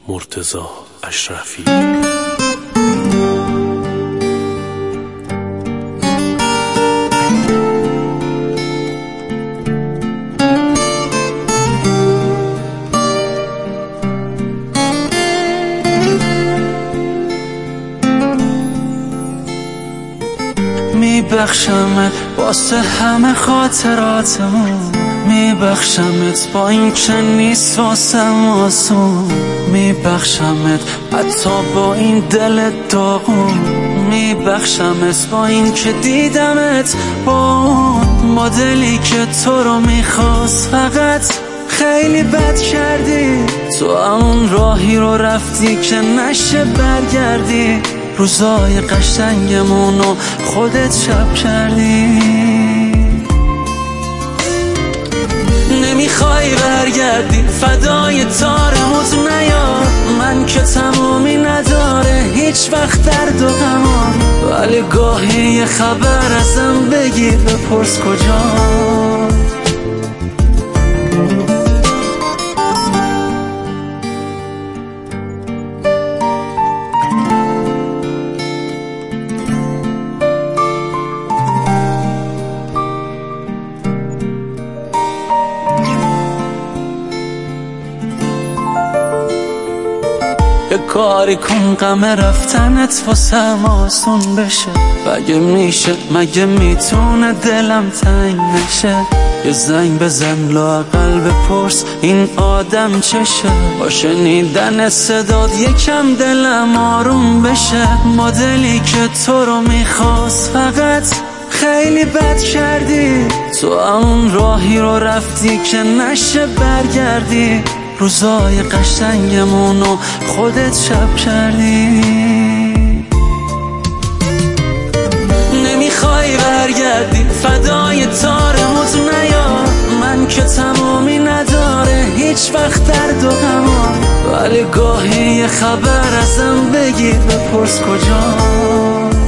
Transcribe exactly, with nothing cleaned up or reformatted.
مرتضی اشرفی. میبخشمت واسه همه خاطراتمون، میبخشمت با این که نیست واسم آسون، میبخشمت حتی با این دل داغون، میبخشمت با این که دیدمت با اون مدلی که تو رو میخواست. فقط خیلی بد کردی، تو اون راهی رو رفتی که نشه برگردی، روزای قشنگمونو خودت شب کردی. نمیخوای برگردی، فدای تارموت نیا، من که تمومی نداره هیچ وقت درد و غمان، ولی گاهی یه خبر ازم بگیر بپرس کجا. یه کاری کن غم رفتنت واسم آسون بشه، مگه میشه مگه میتونه دلم تنگ نشه. یه زنگ بزن لااقل بپرس این آدم چشه، با شنیدن صدات یکم دلم آروم بشه. مدلی که تو رو میخواست فقط خیلی بد کردی، تو اون راهی رو رفتی که نشه برگردی، روزای قشنگمونو خودت شب کردی. نمیخوای برگردی، فدای تارموت نیا، من که تمومی نداره هیچ وقت درد و غمان، ولی گاهی یه خبر ازم بگیر بپرس کجا.